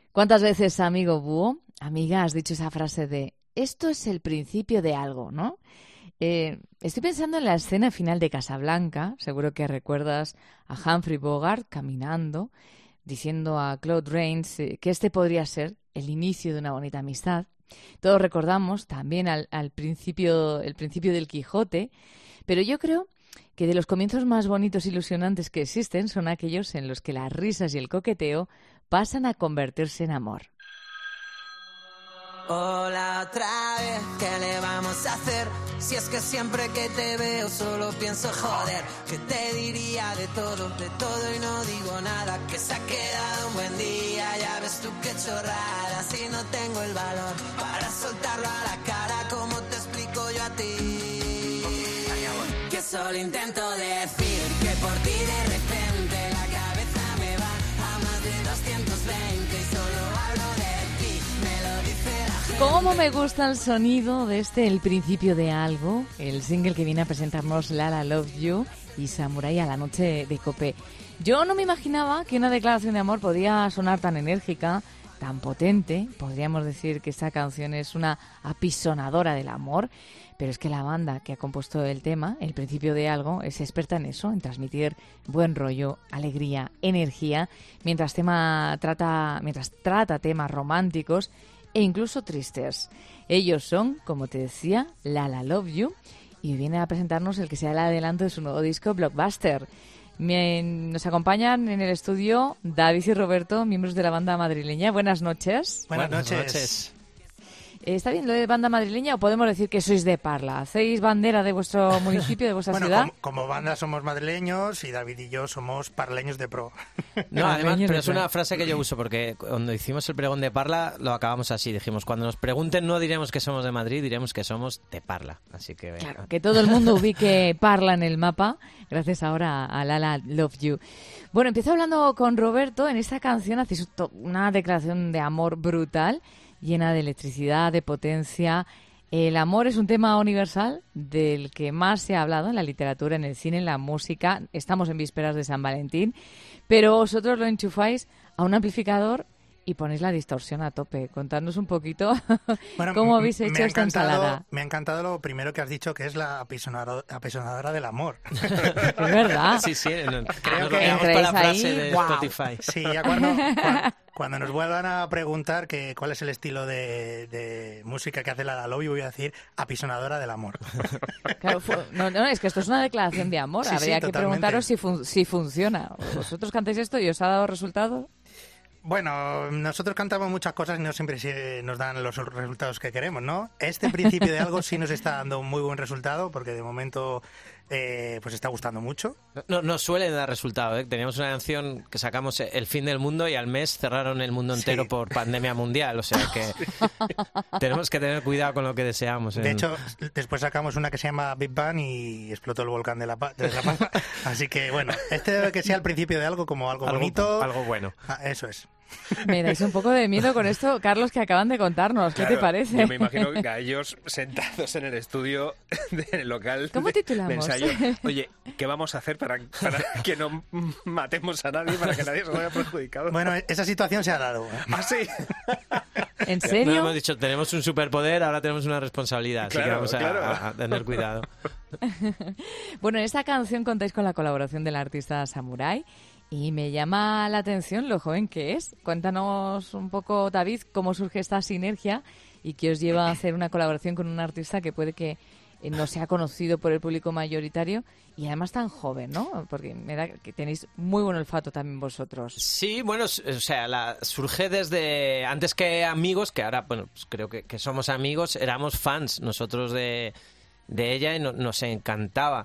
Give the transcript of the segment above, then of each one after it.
¿Cuántas veces, amigo búho, amiga, has dicho esa frase de esto es el principio de algo, ¿no? Estoy pensando en la escena final de Casablanca. Seguro que recuerdas a Humphrey Bogart caminando, diciendo a Claude Rains que este podría ser el inicio de una bonita amistad. Todos recordamos también el principio del Quijote, pero yo creo que de los comienzos más bonitos e ilusionantes que existen son aquellos en los que las risas y el coqueteo pasan a convertirse en amor. Hola otra vez, ¿qué le vamos a hacer? Si es que siempre que te veo solo pienso joder. ¿Qué te diría de todo y no digo nada? Que se ha quedado un buen día, ya ves tú qué chorrada. Si no tengo el valor para soltarlo a la cara, ¿cómo te explico yo a ti? Que solo intento decir que por ti de repente la cabeza me va a más de 220 y solo hablo de ti, me lo dice la gente. ¿Cómo me gusta el sonido de El principio de algo? El single que viene a presentarnos Lala Love You y Samurai a la noche de COPE. Yo no me imaginaba que una declaración de amor podía sonar tan enérgica, tan potente. Podríamos decir que esta canción es una apisonadora del amor, pero es que la banda que ha compuesto el tema, El principio de algo, es experta en eso, en transmitir buen rollo, alegría, energía, mientras trata temas románticos e incluso tristes. Ellos son, como te decía, Lala Love You, y viene a presentarnos el que sea el adelanto de su nuevo disco Blockbuster. Nos acompañan en el estudio David y Roberto, miembros de la banda madrileña. Buenas noches. Buenas noches. ¿Está bien lo de banda madrileña o podemos decir que sois de Parla? ¿Hacéis bandera de vuestro municipio, de vuestra ciudad? Como banda somos madrileños y David y yo somos parleños de pro. No, además, pero es una frase que yo uso porque cuando hicimos el pregón de Parla lo acabamos así. Dijimos, cuando nos pregunten no diremos que somos de Madrid, diremos que somos de Parla. Así que claro, que todo el mundo ubique Parla en el mapa, gracias ahora a Lala Love You. Bueno, empiezo hablando con Roberto. En esta canción hacéis una declaración de amor brutal, llena de electricidad, de potencia. El amor es un tema universal del que más se ha hablado en la literatura, en el cine, en la música. Estamos en vísperas de San Valentín, pero vosotros lo enchufáis a un amplificador y ponéis la distorsión a tope. Contadnos un poquito cómo habéis hecho esta ensalada. Me ha encantado lo primero que has dicho, que es la apisonadora del amor. Es verdad. Sí, creo que para la frase ahí, de wow. Spotify. Sí, ya cuando nos vuelvan a preguntar cuál es el estilo de música que hace la Love You, voy a decir apisonadora del amor. Claro, no, es que esto es una declaración de amor. Sí, Habría que totalmente. preguntaros si funciona. ¿Vosotros cantáis esto y os ha dado resultado? Bueno, nosotros cantamos muchas cosas y no siempre nos dan los resultados que queremos, ¿no? Este principio de algo sí nos está dando un muy buen resultado porque de momento pues está gustando mucho. No nos suele dar resultado, ¿eh? Teníamos una canción que sacamos El fin del mundo y al mes cerraron el mundo entero por pandemia mundial, o sea que tenemos que tener cuidado con lo que deseamos. De hecho, después sacamos una que se llama Big Bang y explotó el volcán de La Paz. Así que bueno, este debe que sea el principio de algo, como algo bonito. Algo bueno. Eso es. Me dais un poco de miedo con esto, Carlos, que acaban de contarnos. ¿Qué te parece? Yo me imagino que a ellos sentados en el estudio del local ¿Cómo titulamos? de ensayo. Oye, ¿qué vamos a hacer para que no matemos a nadie, para que nadie se vaya perjudicado? Bueno, esa situación se ha dado. ¿Ah, sí? ¿En serio? No hemos dicho, tenemos un superpoder, ahora tenemos una responsabilidad, Claro, así que vamos claro. a tener cuidado. Bueno, en esta canción contáis con la colaboración del artista Samurai. Y me llama la atención lo joven que es. Cuéntanos un poco, David, cómo surge esta sinergia y qué os lleva a hacer una colaboración con un artista que puede que no sea conocido por el público mayoritario y además tan joven, ¿no? Porque me da que tenéis muy buen olfato también vosotros. Sí, bueno, o sea, surge desde antes que amigos, que ahora, bueno, pues creo que somos amigos, éramos fans nosotros de ella y nos encantaba.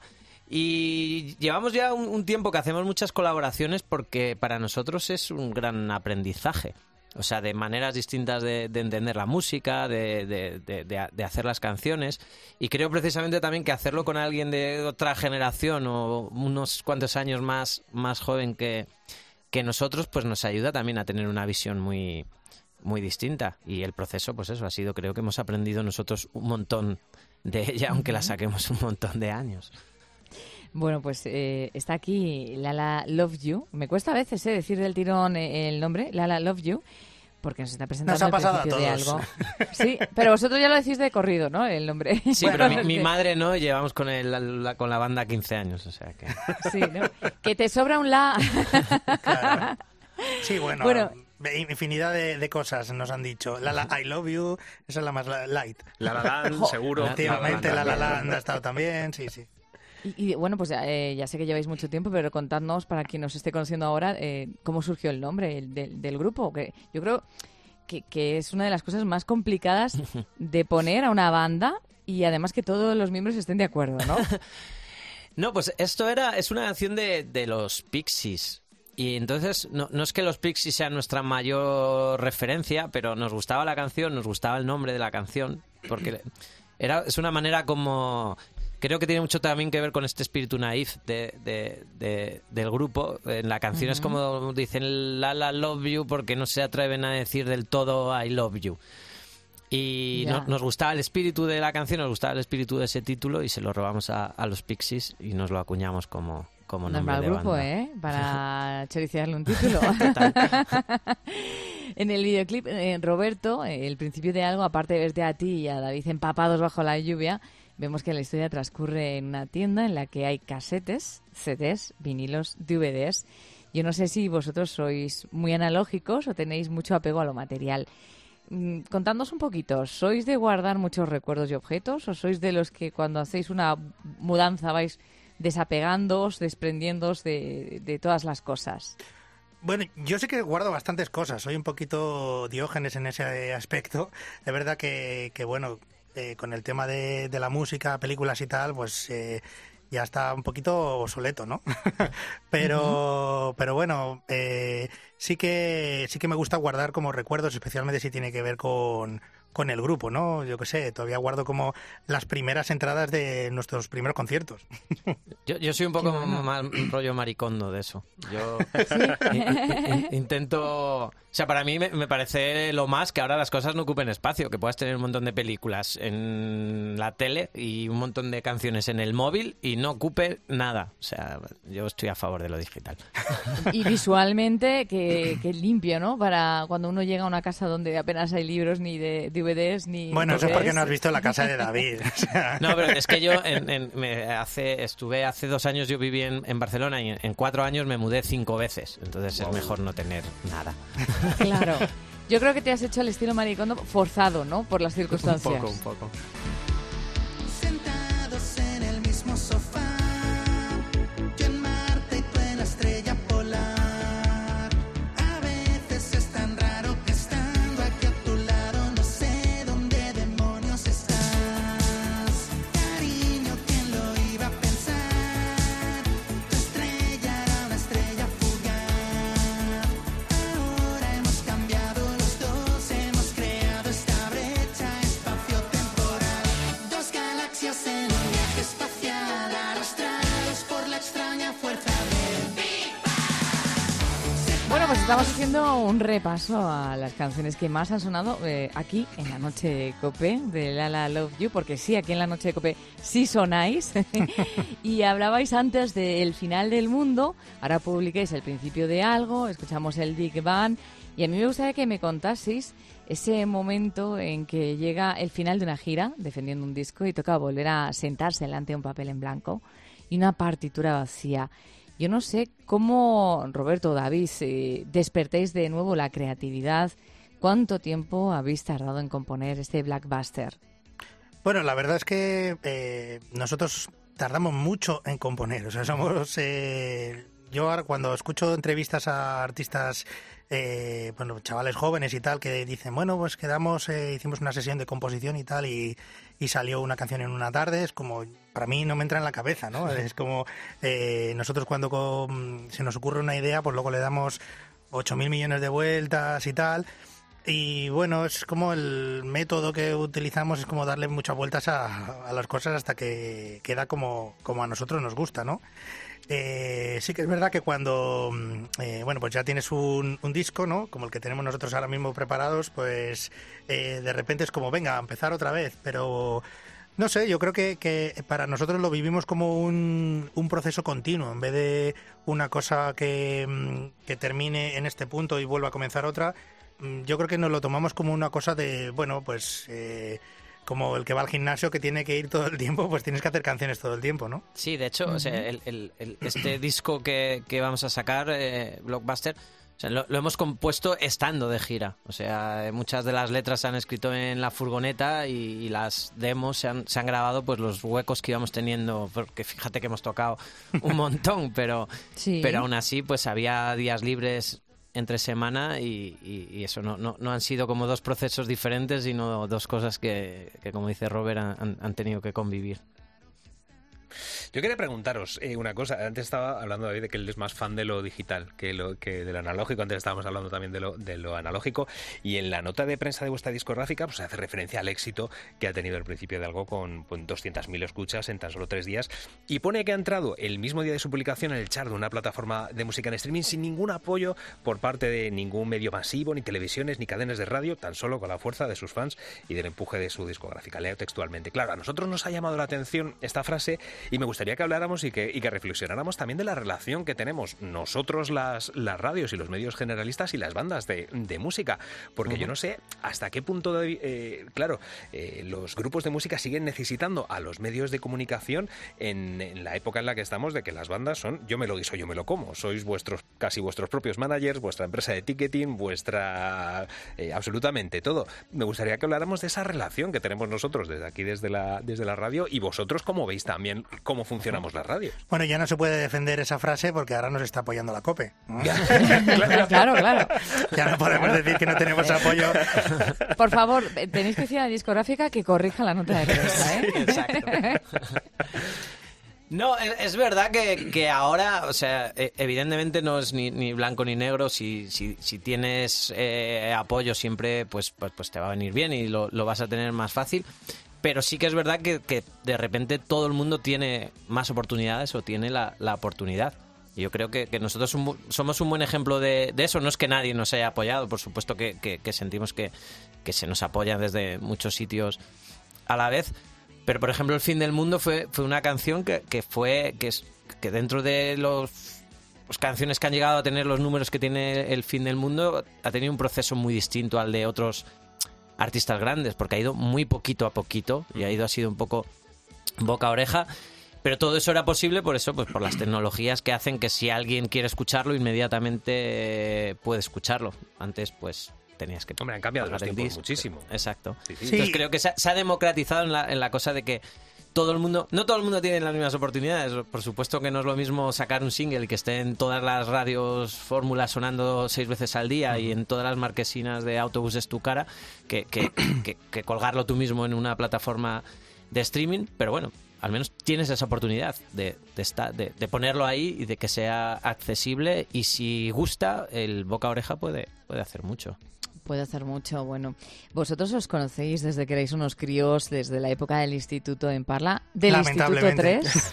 Y llevamos ya un tiempo que hacemos muchas colaboraciones porque para nosotros es un gran aprendizaje. O sea, de maneras distintas de entender la música, de hacer las canciones. Y creo precisamente también que hacerlo con alguien de otra generación o unos cuantos años más joven que nosotros, pues nos ayuda también a tener una visión muy, muy distinta. Y el proceso, pues eso, ha sido, creo que hemos aprendido nosotros un montón de ella, aunque la saquemos un montón de años. Bueno, pues está aquí Lala Love You. Me cuesta a veces decir del tirón el nombre, Lala Love You, porque nos está Nos presentando ha el pasado a principio de todos. algo. Sí, pero vosotros ya lo decís de corrido, ¿no? El nombre. Sí, pero mi madre no, y llevamos con la banda 15 años, o sea que... Sí, ¿no? Que te sobra un la. Claro. Sí, bueno, Bueno. infinidad de cosas nos han dicho. I love you, esa es la más light. La La Land, seguro. Efectivamente, La La La Land ha estado también, sí, sí. Y bueno, pues ya sé que lleváis mucho tiempo, pero contadnos, para quien nos esté conociendo ahora, cómo surgió el nombre del grupo. Que yo creo que es una de las cosas más complicadas de poner a una banda y además que todos los miembros estén de acuerdo, ¿no? No, pues esto es una canción de los Pixies. Y entonces, no es que los Pixies sean nuestra mayor referencia, pero nos gustaba la canción, nos gustaba el nombre de la canción, porque es una manera como... Creo que tiene mucho también que ver con este espíritu naif del grupo. En la canción es como dicen la love you porque no se atreven a decir del todo I love you. Y nos gustaba el espíritu de la canción, nos gustaba el espíritu de ese título y se lo robamos a los Pixies y nos lo acuñamos como nombre de grupo, banda. Para choriciarle un título. En el videoclip, Roberto, el principio de algo, aparte de verte a ti y a David empapados bajo la lluvia, vemos que la historia transcurre en una tienda en la que hay casetes, CDs, vinilos, DVDs. Yo no sé si vosotros sois muy analógicos o tenéis mucho apego a lo material. Contadnos un poquito, ¿sois de guardar muchos recuerdos y objetos o sois de los que cuando hacéis una mudanza vais desapegándoos, desprendiéndoos de todas las cosas? Bueno, yo sé que guardo bastantes cosas, soy un poquito Diógenes en ese aspecto. Es verdad que bueno, con el tema de la música, películas y tal, pues ya está un poquito obsoleto, ¿no? pero bueno, sí que me gusta guardar como recuerdos, especialmente si tiene que ver con el grupo, ¿no? Yo qué sé, todavía guardo como las primeras entradas de nuestros primeros conciertos. Yo soy un poco un rollo maricondo de eso. Yo intento... O sea, para mí me parece lo más que ahora las cosas no ocupen espacio, que puedas tener un montón de películas en la tele y un montón de canciones en el móvil y no ocupe nada. O sea, yo estoy a favor de lo digital. Y visualmente que limpio, ¿no? Para cuando uno llega a una casa donde apenas hay libros ni de DVDs ni... Bueno, eso es porque no has visto la casa de David. O sea. No, pero es que yo estuve hace 2 años, yo viví en Barcelona y en 4 años me mudé 5 veces. Entonces es mejor no tener nada. Claro. Yo creo que te has hecho el estilo maricondo forzado, ¿no? Por las circunstancias. Un poco. Sentados en el mismo sofá, yo en Marte y tú en la estrella polar. A veces es tan raro que estando aquí a tu lado no sé dónde demonios estás. Cariño, ¿quién lo iba a pensar? Tu estrella era una estrella fugaz. Ahora hemos cambiado los dos, hemos creado esta brecha espacio-temporal. Dos galaxias en un viaje espacial, arrastrados por la extraña fuerza del Big Bang. Bueno, pues estamos haciendo un repaso a las canciones que más han sonado aquí en la noche de COPE de La Love You, porque sí, aquí en la noche de COPE sí sonáis. Y hablabais antes del final del mundo, ahora publiquéis el principio de algo, escuchamos el Big Bang, y a mí me gustaría que me contaseis ese momento en que llega el final de una gira, defendiendo un disco, y toca volver a sentarse delante de un papel en blanco y una partitura vacía. Yo no sé cómo, Roberto o David, despertéis de nuevo la creatividad. ¿Cuánto tiempo habéis tardado en componer este Blackbuster? Bueno, la verdad es que nosotros tardamos mucho en componer. O sea, somos... yo ahora cuando escucho entrevistas a artistas, bueno, chavales jóvenes y tal, que dicen, bueno, pues quedamos, hicimos una sesión de composición y tal, y salió una canción en una tarde, es como, para mí no me entra en la cabeza, ¿no? Es como, nosotros cuando se nos ocurre una idea, pues luego le damos 8.000 millones de vueltas y tal. Y bueno, es como el método que utilizamos, es como darle muchas vueltas a las cosas hasta que queda como a nosotros nos gusta, ¿no? Sí que es verdad que cuando bueno, pues ya tienes un disco, ¿no? Como el que tenemos nosotros ahora mismo preparados, pues de repente es como, venga, a empezar otra vez. Pero no sé, yo creo que para nosotros lo vivimos como un proceso continuo, en vez de una cosa que termine en este punto y vuelva a comenzar otra. yo creo que nos lo tomamos como una cosa de, bueno, pues como el que va al gimnasio que tiene que ir todo el tiempo, pues tienes que hacer canciones todo el tiempo, ¿no? Sí, de hecho, o sea, este disco que vamos a sacar, Blockbuster, o sea, lo hemos compuesto estando de gira. O sea, muchas de las letras se han escrito en la furgoneta y las demos se han grabado pues los huecos que íbamos teniendo, porque fíjate que hemos tocado un montón, pero aún así pues había días libres entre semana y eso no han sido como dos procesos diferentes, sino dos cosas que como dice Robert, han tenido que convivir. Yo quería preguntaros una cosa. Antes estaba hablando, David, de que él es más fan de lo digital que del analógico. Antes estábamos hablando también de lo analógico. Y en la nota de prensa de vuestra discográfica pues hace referencia al éxito que ha tenido el principio de algo con 200.000 escuchas en tan solo 3 días. Y pone que ha entrado el mismo día de su publicación en el chart de una plataforma de música en streaming sin ningún apoyo por parte de ningún medio masivo, ni televisiones, ni cadenas de radio, tan solo con la fuerza de sus fans y del empuje de su discográfica. Leo textualmente. Claro, a nosotros nos ha llamado la atención esta frase y me gustaría que habláramos y que reflexionáramos también de la relación que tenemos nosotros las radios y los medios generalistas y las bandas de música, porque yo no sé hasta qué punto los grupos de música siguen necesitando a los medios de comunicación en la época en la que estamos, de que las bandas son yo me lo guiso, yo me lo como, sois casi vuestros propios managers, vuestra empresa de ticketing, absolutamente todo. Me gustaría que habláramos de esa relación que tenemos nosotros desde aquí, desde la radio, y vosotros cómo veis también cómo funcionamos las radios. Bueno, ya no se puede defender esa frase porque ahora nos está apoyando la COPE, ¿no? Claro. Ya no podemos decir que no tenemos apoyo. Por favor, tenéis que decir a la discográfica que corrija la nota de prensa, ¿eh? Sí, exacto. No, es verdad que ahora, o sea, evidentemente no es ni blanco ni negro. Si tienes apoyo siempre, pues te va a venir bien y lo vas a tener más fácil. Pero sí que es verdad que de repente todo el mundo tiene más oportunidades o tiene la oportunidad. Y yo creo que nosotros somos un buen ejemplo de eso. No es que nadie nos haya apoyado, por supuesto que sentimos que se nos apoya desde muchos sitios a la vez. Pero, por ejemplo, El Fin del Mundo fue una canción que dentro de las canciones que han llegado a tener los números que tiene El Fin del Mundo, ha tenido un proceso muy distinto al de otros artistas grandes, porque ha ido muy poquito a poquito y ha sido un poco boca a oreja, pero todo eso era posible por eso, pues por las tecnologías que hacen que si alguien quiere escucharlo inmediatamente puede escucharlo. Antes pues tenías que... Hombre, han cambiado los tiempos muchísimo. Exacto. Sí. Entonces creo que se ha democratizado en la cosa de que no todo el mundo tiene las mismas oportunidades. Por supuesto que no es lo mismo sacar un single que esté en todas las radios fórmulas sonando 6 veces al día y en todas las marquesinas de autobuses tu cara que colgarlo tú mismo en una plataforma de streaming. Pero bueno, al menos tienes esa oportunidad de ponerlo ahí y de que sea accesible, y si gusta, el boca a oreja puede hacer mucho. Puede hacer mucho. Bueno, vosotros os conocéis desde que erais unos críos, desde la época del instituto en Parla, del Instituto 3.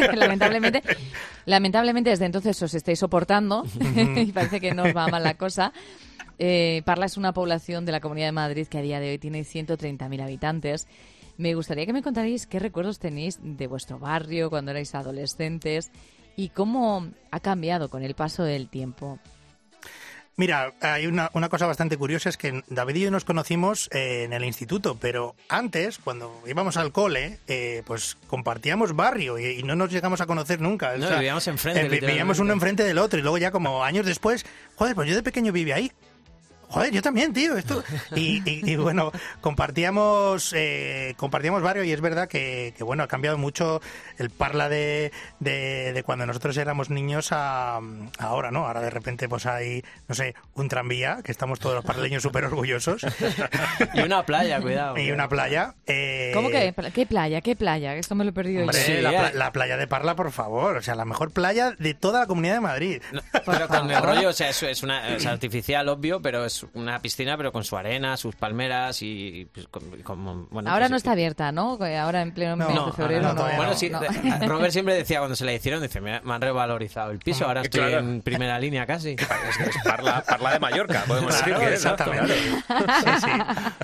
Lamentablemente desde entonces os estáis soportando y parece que no os va mal la cosa. Parla es una población de la Comunidad de Madrid que a día de hoy tiene 130.000 habitantes. Me gustaría que me contarais qué recuerdos tenéis de vuestro barrio cuando erais adolescentes y cómo ha cambiado con el paso del tiempo. Mira, hay una cosa bastante curiosa, es que David y yo nos conocimos en el instituto, pero antes, cuando íbamos al cole, pues compartíamos barrio y no nos llegamos a conocer nunca. No, vivíamos enfrente. Vivíamos uno enfrente del otro y luego ya como años después, joder, pues yo de pequeño vivía ahí. Joder, yo también, tío. Y bueno, compartíamos barrio, y es verdad que bueno, ha cambiado mucho el Parla de cuando nosotros éramos niños a ahora, ¿no? Ahora de repente pues hay, no sé, un tranvía, que estamos todos los parleños súper orgullosos. Y una playa, cuidado. Y una playa. ¿Cómo que? ¿Qué playa? ¿Qué playa? Esto me lo he perdido yo. Sí, la playa de Parla, por favor. O sea, la mejor playa de toda la Comunidad de Madrid. No, pero con el rollo, o sea, es artificial, obvio, pero es una piscina, pero con su arena, sus palmeras y pues, bueno, ahora pues, no está abierta, ¿no? Ahora en pleno mes de febrero no. Bueno, sí, Robert siempre decía cuando se la hicieron, dice, me han revalorizado el piso, ahora estoy en primera línea casi. Es Parla de Mallorca, podemos decir que exactamente. Sí.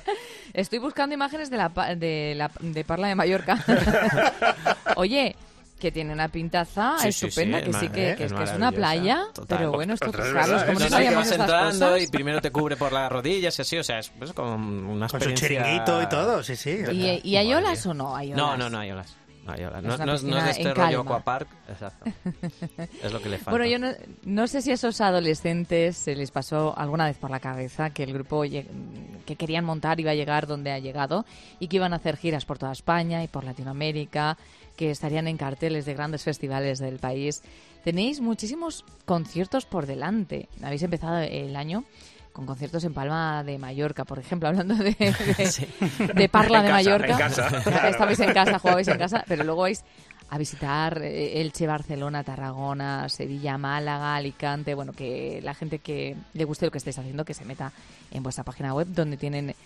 Estoy buscando imágenes de Parla de Mallorca. Oye, que tiene una pintaza Sí, estupenda, sí, que sí que es una maravillosa, playa, total. pero bueno, esto Ostras, es Carlos, verdad, ¿cómo eso no sí que sabíamos vas estas entrando cosas? y primero te cubre por las rodillas y así, o sea, es como una Con su experiencia... chiringuito y todo, sí, sí. ¿Y hay olas o no? ¿Hay olas? No hay olas. No hay olas. Es una No es piscina de este en rollo calma. aquapark, exacto. Es lo que le falta. Bueno, yo no sé si a esos adolescentes se les pasó alguna vez por la cabeza que el grupo que querían montar iba a llegar donde ha llegado y que iban a hacer giras por toda España y por Latinoamérica, que estarían en carteles de grandes festivales del país. Tenéis muchísimos conciertos por delante. Habéis empezado el año con conciertos en Palma de Mallorca, por ejemplo, hablando de Parla de Mallorca. En casa, claro. Estabais en casa, jugabais en casa, pero luego vais a visitar Elche, Barcelona, Tarragona, Sevilla, Málaga, Alicante. Bueno, que la gente que le guste lo que estáis haciendo, que se meta en vuestra página web, donde tienen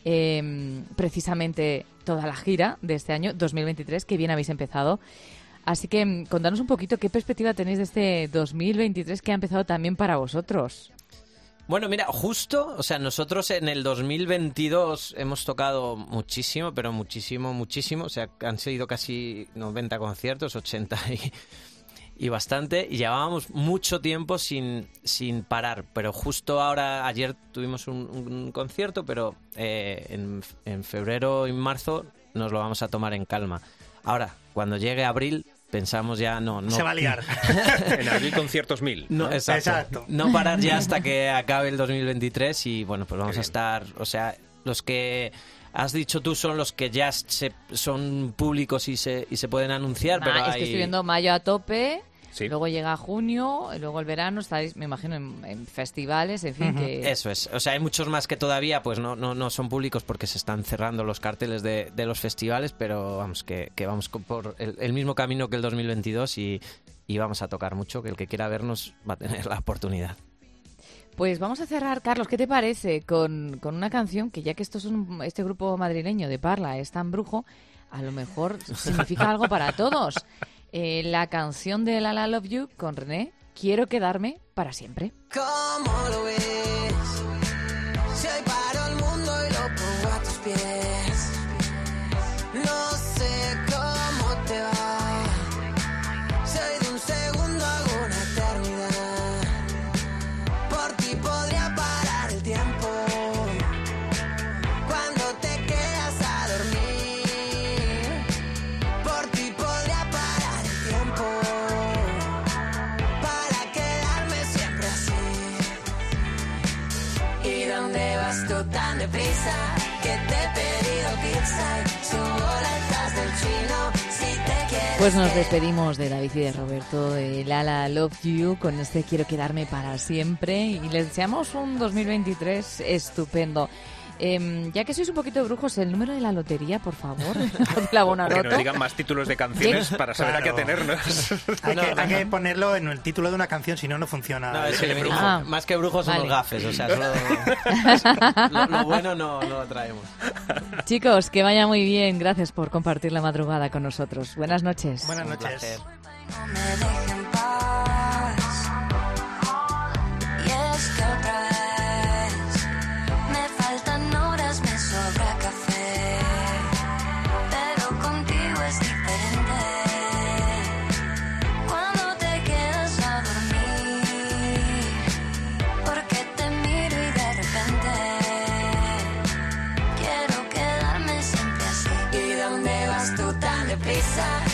precisamente toda la gira de este año 2023, que bien habéis empezado. Así que contanos un poquito qué perspectiva tenéis de este 2023 que ha empezado también para vosotros. Bueno, mira, justo, o sea, nosotros en el 2022 hemos tocado muchísimo, pero muchísimo, o sea, han sido casi 90 conciertos, 80 y bastante, y llevábamos mucho tiempo sin parar, pero justo ahora, ayer tuvimos un concierto, pero en febrero y marzo nos lo vamos a tomar en calma. Ahora, cuando llegue abril, pensamos ya no Se va a liar. En abril conciertos 1000. No, Exacto. No parar ya hasta que acabe el 2023 y bueno, pues vamos a estar, o sea, los que has dicho tú son los que ya son públicos y se pueden anunciar, pero Es que hay... estoy viendo mayo a tope, Sí. luego llega junio, luego el verano, estáis, me imagino, en festivales, en fin, que... Eso es, o sea, hay muchos más que todavía pues no son públicos porque se están cerrando los carteles de los festivales, pero vamos, que vamos por el mismo camino que el 2022 y vamos a tocar mucho, que el que quiera vernos va a tener la oportunidad. Pues vamos a cerrar, Carlos, ¿qué te parece? Con una canción que ya que este grupo madrileño de Parla es tan brujo, a lo mejor significa algo para todos. La canción de La La Love You con René, Quiero quedarme para siempre. ¿Cómo lo ves? Si hoy paro el mundo y lo pongo a tus pies. No sé cómo te va. Soy de un segundo a una eternidad. Por ti podría parar el tiempo. Cuando te quedas a dormir. Por ti podría parar el tiempo. Para quedarme siempre así. ¿Y dónde vas tú tan deprisa? Que te he pedido pizza y subo las del chino. Si te quieres. Pues nos despedimos de David y de Roberto de La La Love You con este Quiero quedarme para siempre y les deseamos un 2023 estupendo. Ya que sois un poquito brujos, el número de la lotería, por favor, de la Que Bonaroto. nos digan más títulos de canciones para saber a qué Claro. atenernos. Hay que ponerlo en el título de una canción, si no, no funciona. No, es el que brujo. más que brujos son Vale. los gafes, o sea, lo bueno no lo traemos. Chicos, que vaya muy bien. Gracias por compartir la madrugada con nosotros. Buenas noches. Buenas Un noches. placer. No me dejen paz. Y es que otra vez me faltan horas, me sobra café. Pero contigo es diferente. Cuando te quedas a dormir, porque te miro y de repente quiero quedarme siempre así. ¿Y dónde vas tú tan deprisa?